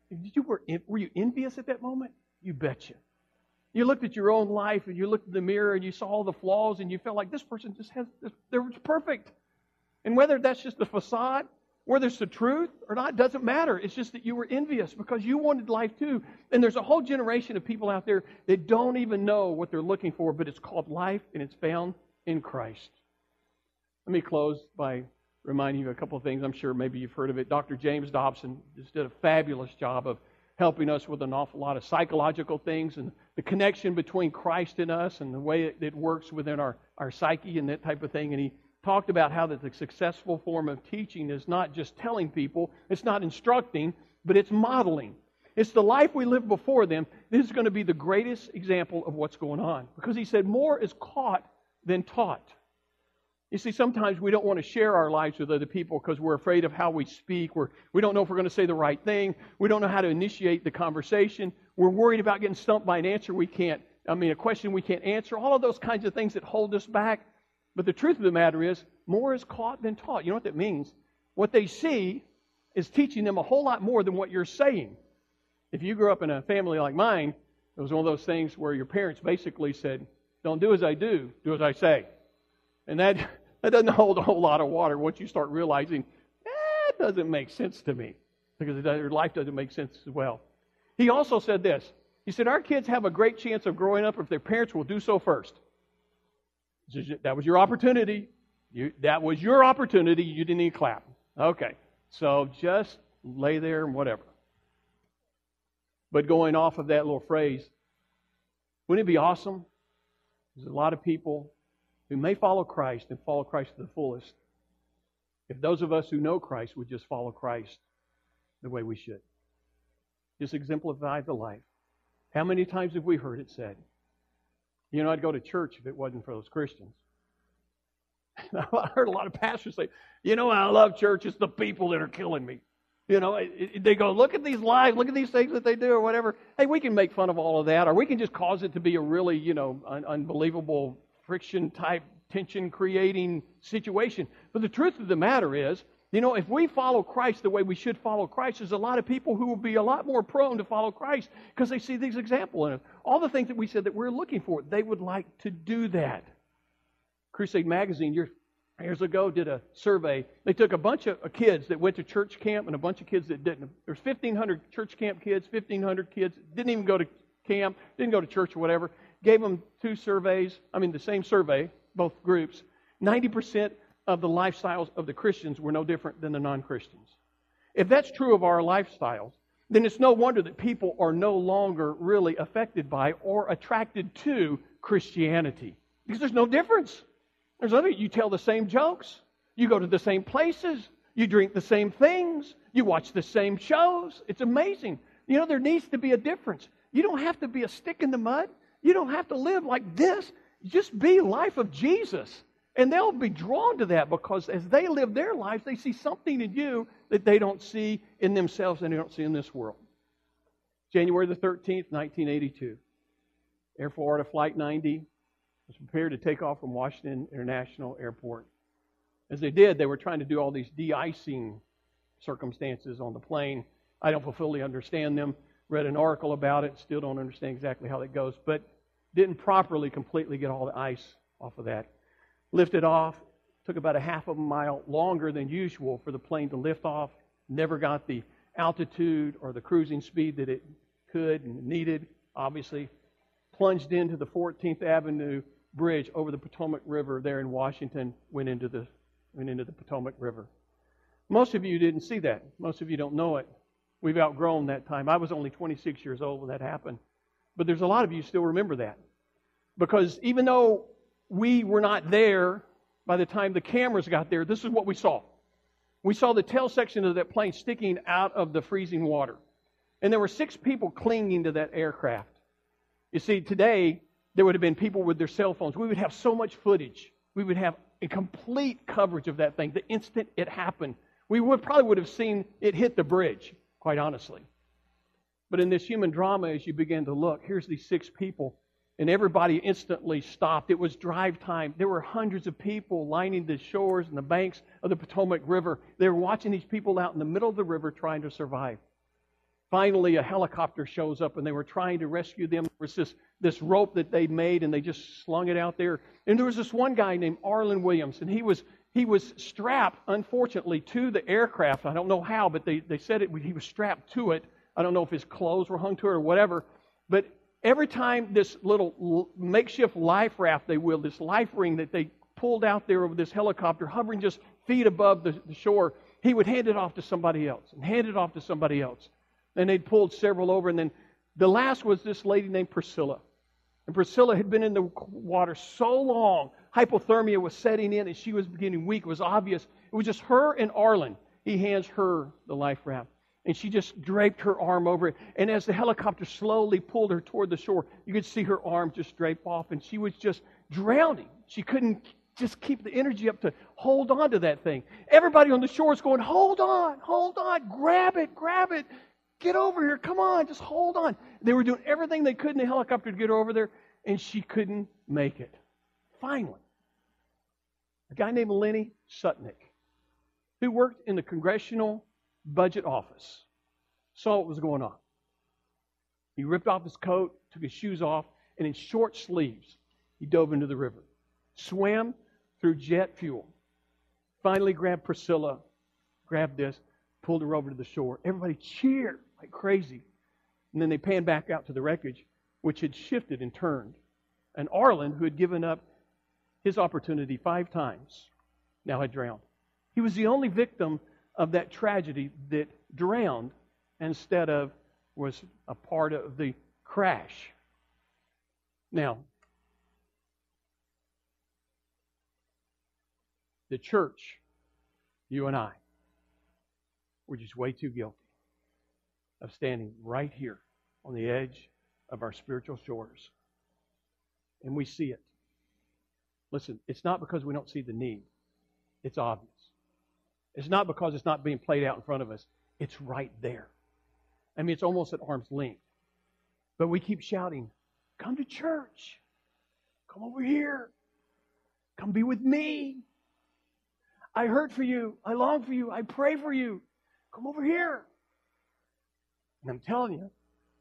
S1: Were you envious at that moment? You betcha. You looked at your own life and you looked in the mirror and you saw all the flaws and you felt like this person just they're perfect. And whether that's just the facade, whether it's the truth or not, doesn't matter. It's just that you were envious because you wanted life too. And there's a whole generation of people out there that don't even know what they're looking for, but it's called life and it's found in Christ. Let me close by reminding you of a couple of things. I'm sure maybe you've heard of it. Dr. James Dobson just did a fabulous job of helping us with an awful lot of psychological things and the connection between Christ and us and the way it works within our psyche and that type of thing. And he talked about how that the successful form of teaching is not just telling people, it's not instructing, but it's modeling. It's the life we live before them. This is going to be the greatest example of what's going on. Because he said more is caught than taught. You see, sometimes we don't want to share our lives with other people because we're afraid of how we speak. We don't know if we're going to say the right thing. We don't know how to initiate the conversation. We're worried about getting stumped by an answer a question we can't answer. All of those kinds of things that hold us back. But the truth of the matter is, more is caught than taught. You know what that means? What they see is teaching them a whole lot more than what you're saying. If you grew up in a family like mine, it was one of those things where your parents basically said, don't do as I do, do as I say. And that doesn't hold a whole lot of water once you start realizing, it doesn't make sense to me. Because your life doesn't make sense as well. He also said this. He said, our kids have a great chance of growing up if their parents will do so first. That was your opportunity. That was your opportunity. You didn't need to clap. Okay. So just lay there and whatever. But going off of that little phrase, wouldn't it be awesome? There's a lot of people who may follow Christ and follow Christ to the fullest, if those of us who know Christ would just follow Christ the way we should. Just exemplify the life. How many times have we heard it said, you know, I'd go to church if it wasn't for those Christians. I heard a lot of pastors say, you know, I love church. It's the people that are killing me. You know, they go, look at these lives, look at these things that they do or whatever. Hey, we can make fun of all of that, or we can just cause it to be a really, you know, unbelievable friction-type, tension-creating situation. But the truth of the matter is, you know, if we follow Christ the way we should follow Christ, there's a lot of people who will be a lot more prone to follow Christ because they see these examples in it. All the things that we said that we're looking for, they would like to do that. Crusade Magazine years ago did a survey. They took a bunch of kids that went to church camp and a bunch of kids that didn't. There's 1,500 church camp kids, 1,500 kids didn't even go to camp, didn't go to church or whatever. Gave them two surveys, the same survey, both groups. 90% of the lifestyles of the Christians were no different than the non-Christians. If that's true of our lifestyles, then it's no wonder that people are no longer really affected by or attracted to Christianity. Because there's no difference. There's other, you tell the same jokes. You go to the same places. You drink the same things. You watch the same shows. It's amazing. You know, there needs to be a difference. You don't have to be a stick in the mud. You don't have to live like this. Just be life of Jesus. And they'll be drawn to that because as they live their lives, they see something in you that they don't see in themselves and they don't see in this world. January the 13th, 1982. Air Florida Flight 90 was prepared to take off from Washington International Airport. As they did, they were trying to do all these de-icing circumstances on the plane. I don't fully understand them. Read an article about it. Still don't understand exactly how that goes. But didn't properly, completely get all the ice off of that. Lifted off. Took about a half of a mile longer than usual for the plane to lift off. Never got the altitude or the cruising speed that it could and needed, obviously. Plunged into the 14th Avenue Bridge over the Potomac River there in Washington, went into the Potomac River. Most of you didn't see that. Most of you don't know it. We've outgrown that time. I was only 26 years old when that happened. But there's a lot of you still remember that. Because even though we were not there by the time the cameras got there, this is what we saw. We saw the tail section of that plane sticking out of the freezing water. And there were 6 people clinging to that aircraft. You see, today, there would have been people with their cell phones. We would have so much footage. We would have a complete coverage of that thing the instant it happened. We probably would have seen it hit the bridge, quite honestly. But in this human drama, as you begin to look, here's these 6 people, and everybody instantly stopped. It was drive time. There were hundreds of people lining the shores and the banks of the Potomac River. They were watching these people out in the middle of the river trying to survive. Finally, a helicopter shows up, and they were trying to rescue them. There was this rope that they made, and they just slung it out there. And there was this one guy named Arlen Williams, and he was strapped, unfortunately, to the aircraft. I don't know how, but they said he was strapped to it. I don't know if his clothes were hung to it or whatever. But every time this little makeshift life raft, this life ring that they pulled out there over this helicopter, hovering just feet above the shore, he would hand it off to somebody else and hand it off to somebody else. And they'd pulled several over. And then the last was this lady named Priscilla. And Priscilla had been in the water so long, hypothermia was setting in and she was beginning weak. It was obvious. It was just her and Arlen. He hands her the life raft. And she just draped her arm over it. And as the helicopter slowly pulled her toward the shore, you could see her arm just drape off. And she was just drowning. She couldn't just keep the energy up to hold on to that thing. Everybody on the shore is going, hold on, grab it. Get over here, come on, just hold on. They were doing everything they could in the helicopter to get her over there, and she couldn't make it. Finally, a guy named Lenny Sutnick, who worked in the Congressional Budget Office, saw what was going on. He ripped off his coat, took his shoes off, and in short sleeves, he dove into the river, swam through jet fuel, finally grabbed Priscilla, grabbed this, pulled her over to the shore. Everybody cheered like crazy. And then they panned back out to the wreckage, which had shifted and turned. And Arlen, who had given up his opportunity 5 times, now had drowned. He was the only victim of that tragedy that drowned instead of was a part of the crash. Now, the church You and I, we're just way too guilty of standing right here on the edge of our spiritual shores. And we see it. Listen, it's not because we don't see the need. It's obvious. It's not because it's not being played out in front of us. It's right there. I mean, it's almost at arm's length. But we keep shouting, come to church. Come over here. Come be with me. I hurt for you. I long for you. I pray for you. Come over here. And I'm telling you,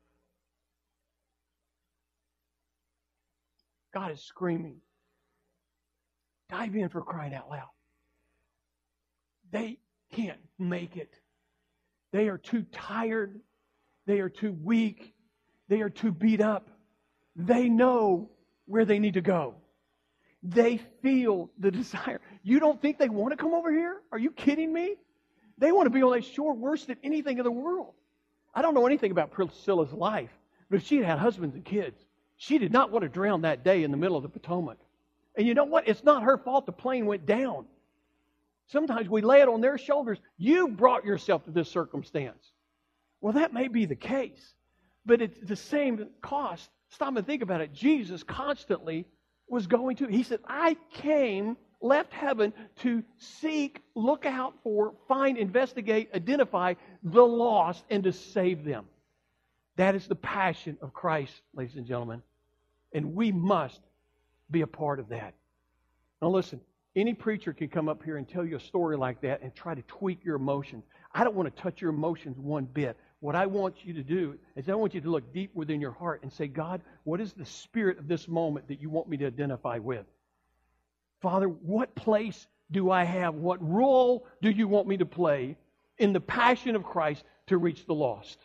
S1: God is screaming. Dive in, for crying out loud. They can't make it. They are too tired. They are too weak. They are too beat up. They know where they need to go. They feel the desire. You don't think they want to come over here? Are you kidding me? They want to be on that shore worse than anything in the world. I don't know anything about Priscilla's life, but if she had had husbands and kids, she did not want to drown that day in the middle of the Potomac. And you know what? It's not her fault the plane went down. Sometimes we lay it on their shoulders. You brought yourself to this circumstance. Well, that may be the case, but it's the same cost. Stop and think about it. Jesus constantly was going to, he said, I came, left heaven to seek, look out for, find, investigate, identify the lost and to save them. That is the passion of Christ, ladies and gentlemen. And we must be a part of that. Now listen, any preacher can come up here and tell you a story like that and try to tweak your emotions. I don't want to touch your emotions one bit. What I want you to do is I want you to look deep within your heart and say, God, what is the spirit of this moment that you want me to identify with? Father, what place do I have? What role do you want me to play in the passion of Christ to reach the lost?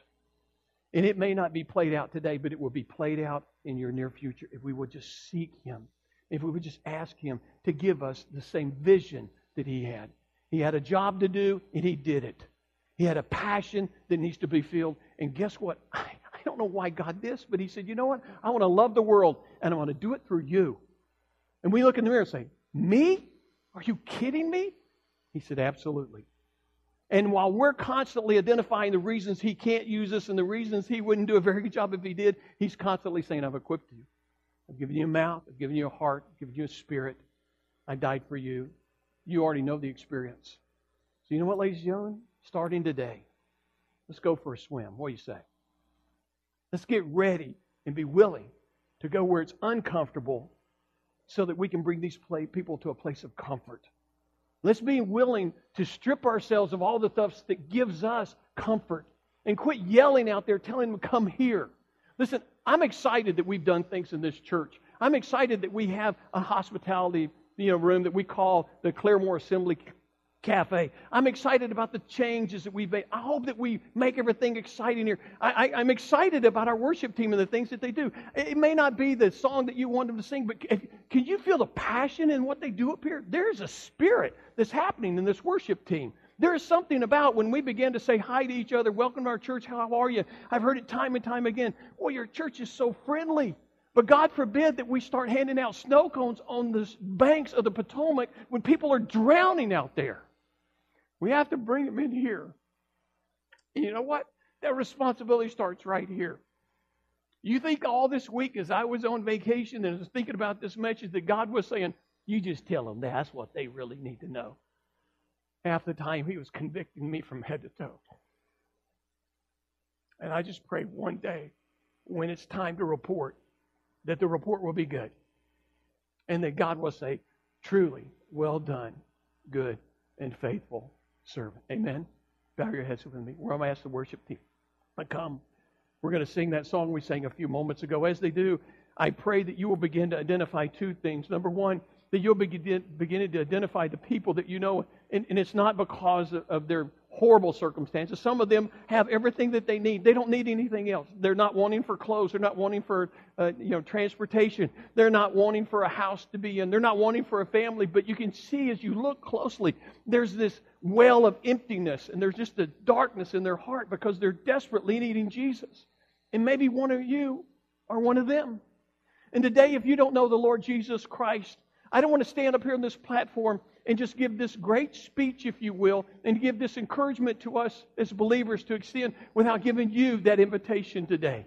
S1: And it may not be played out today, but it will be played out in your near future if we would just seek Him. If we would just ask Him to give us the same vision that He had. He had a job to do, and He did it. He had a passion that needs to be filled. And guess what? I don't know why God did this, but He said, you know what? I want to love the world, and I want to do it through you. And we look in the mirror and say, me? Are you kidding me? He said, absolutely. And while we're constantly identifying the reasons He can't use us and the reasons He wouldn't do a very good job if He did, He's constantly saying, I've equipped you. I've given you a mouth. I've given you a heart. I've given you a spirit. I died for you. You already know the experience. So you know what, ladies and gentlemen? Starting today, let's go for a swim. What do you say? Let's get ready and be willing to go where it's uncomfortable so that we can bring these people to a place of comfort. Let's be willing to strip ourselves of all the stuff that gives us comfort and quit yelling out there telling them, come here. Listen, I'm excited that we've done things in this church. I'm excited that we have a hospitality room that we call the Claremore Assembly Cafe. I'm excited about the changes that we've made. I hope that we make everything exciting here. I'm excited about our worship team and the things that they do. It may not be the song that you want them to sing, but can you feel the passion in what they do up here? There's a spirit that's happening in this worship team. There is something about when we begin to say hi to each other, welcome to our church, how are you? I've heard it time and time again. Well, your church is so friendly. But God forbid that we start handing out snow cones on the banks of the Potomac when people are drowning out there. We have to bring them in here. And you know what? That responsibility starts right here. You think all this week as I was on vacation and was thinking about this message that God was saying, you just tell them that's what they really need to know. Half the time He was convicting me from head to toe. And I just pray one day when it's time to report that the report will be good. And that God will say, truly, well done, good and faithful servant. Amen. Bow your heads with me. We're going to ask the worship team to come. We're going to sing that song we sang a few moments ago. As they do, I pray that you will begin to identify two things. Number one, that you'll begin to identify the people that you know, and it's not because of their horrible circumstances. Some of them have everything that they need. They don't need anything else. They're not wanting for clothes. They're not wanting for transportation. They're not wanting for a house to be in. They're not wanting for a family. But you can see as you look closely, there's this well of emptiness, and there's just a darkness in their heart because they're desperately needing Jesus. And maybe one of you are one of them. And today, if you don't know the Lord Jesus Christ, I don't want to stand up here on this platform and just give this great speech, if you will, and give this encouragement to us as believers to extend without giving you that invitation today.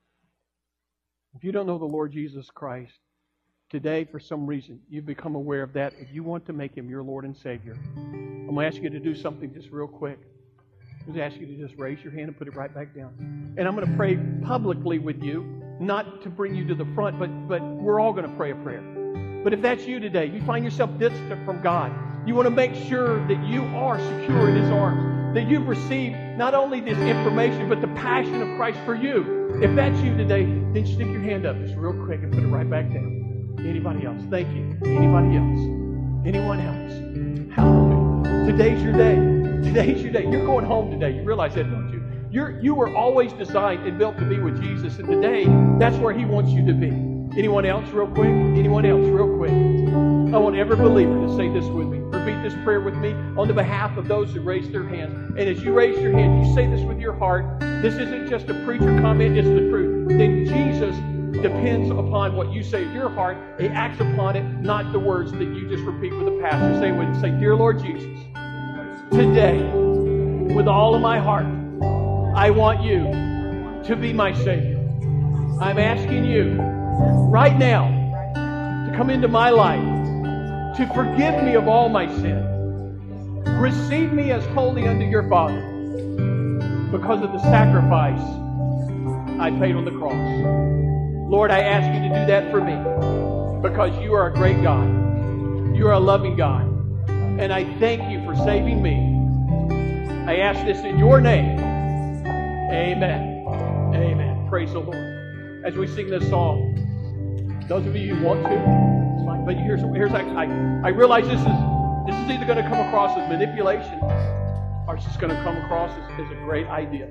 S1: If you don't know the Lord Jesus Christ, today, for some reason, you've become aware of that. If you want to make Him your Lord and Savior, I'm going to ask you to do something just real quick. I'm going to ask you to just raise your hand and put it right back down. And I'm going to pray publicly with you, not to bring you to the front, but we're all going to pray a prayer. But if that's you today, you find yourself distant from God, you want to make sure that you are secure in His arms, that you've received not only this information, but the passion of Christ for you. If that's you today, then stick your hand up just real quick and put it right back down. Anybody else? Thank you. Anybody else? Anyone else? Hallelujah. Today's your day. Today's your day. You're going home today. You realize that, don't you? You were always designed and built to be with Jesus, and today, that's where He wants you to be. Anyone else real quick? Anyone else real quick? I want every believer to say this with me. Repeat this prayer with me on the behalf of those who raised their hands. And as you raise your hand, you say this with your heart. This isn't just a preacher comment, it's the truth. Then Jesus depends upon what you say in your heart. He acts upon it, not the words that you just repeat with the pastor. Say with it. Say, Dear Lord Jesus, today, with all of my heart, I want you to be my Savior. I'm asking you right now to come into my life, to forgive me of all my sin. Receive me as holy unto your Father because of the sacrifice I paid on the cross. Lord, I ask you to do that for me because you are a great God. You are a loving God. And I thank you for saving me. I ask this in your name. Amen. Amen. Praise the Lord. As we sing this song, those of you who want to, it's fine. But I realize this is either going to come across as manipulation or it's just going to come across as a great idea.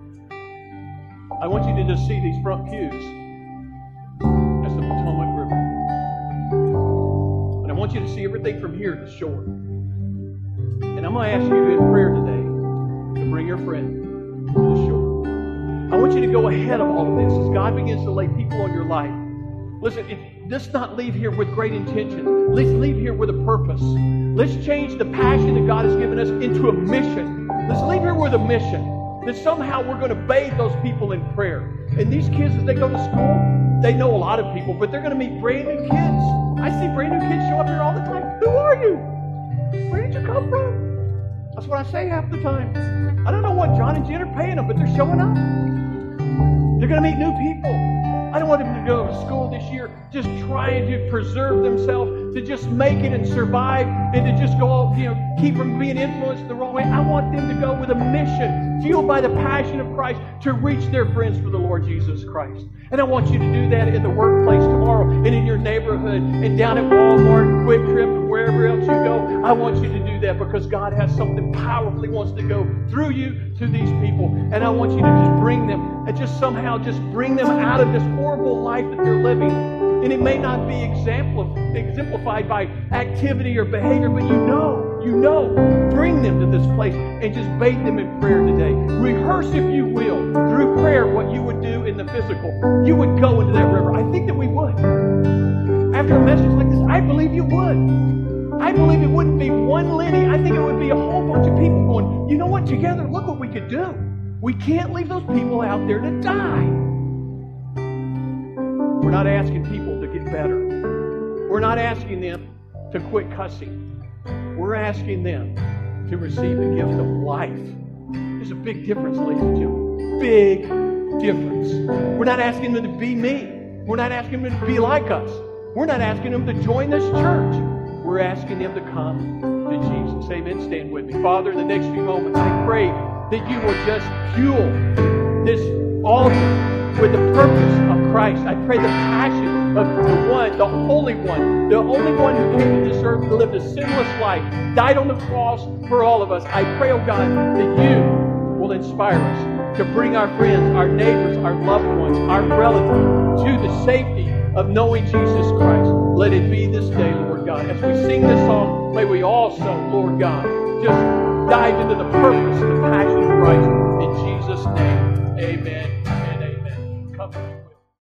S1: I want you to just see these front pews as the Potomac River. And I want you to see everything from here to shore. And I'm going to ask you in prayer today to bring your friend to the shore. I want you to go ahead of all of this as God begins to lay people on your life. Listen, let's not leave here with great intention. Let's leave here with a purpose. Let's change the passion that God has given us into a mission. Let's leave here with a mission. That somehow we're going to bathe those people in prayer. And these kids, as they go to school, they know a lot of people, but they're going to meet brand new kids. I see brand new kids show up here all the time. Who are you? Where did you come from? That's what I say half the time. I don't know what John and Jen are paying them, but they're showing up. They're going to meet new people. I don't want them to go to school this year just trying to preserve themselves, to just make it and survive, and to just go, keep from being influenced the wrong way. I want them to go with a mission, fueled by the passion of Christ, to reach their friends for the Lord Jesus Christ. And I want you to do that in the workplace tomorrow, and in your neighborhood, and down at Walmart, Quick Trip, and wherever else you go. I want you to do that because God has something powerfully wants to go through you to these people. And I want you to just bring them, and just somehow just bring them out of this horrible life that they're living. And it may not be exemplified by activity or behavior, but you know, bring them to this place and just bathe them in prayer today. Rehearse, if you will, through prayer what you would do in the physical. You would go into that river. I think that we would. After a message like this, I believe you would. I believe it wouldn't be one Lenny. I think it would be a whole bunch of people going, you know what, together, look what we could do. We can't leave those people out there to die. We're not asking people to get better. We're not asking them to quit cussing. We're asking them to receive the gift of life. There's a big difference, ladies and gentlemen. Big difference. We're not asking them to be me. We're not asking them to be like us. We're not asking them to join this church. We're asking them to come to Jesus. Amen. Stand with me. Father, in the next few moments, I pray that you will just fuel this altar with the purpose of Christ. I pray the passion of the one, the Holy One, the only one who came to this earth to live a sinless life, died on the cross for all of us. I pray, oh God, that you will inspire us to bring our friends, our neighbors, our loved ones, our relatives to the safety of knowing Jesus Christ. Let it be this day, Lord God. As we sing this song, may we also, Lord God, just dive into the purpose and the passion of Christ. In Jesus' name, amen.